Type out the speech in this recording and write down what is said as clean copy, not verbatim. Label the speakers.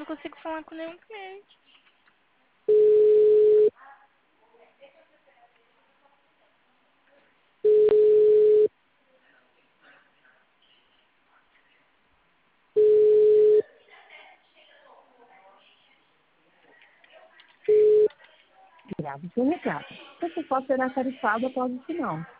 Speaker 1: consigo falar com nenhum cliente.
Speaker 2: Grave seu recado. Você pode ser tarifado após o sinal.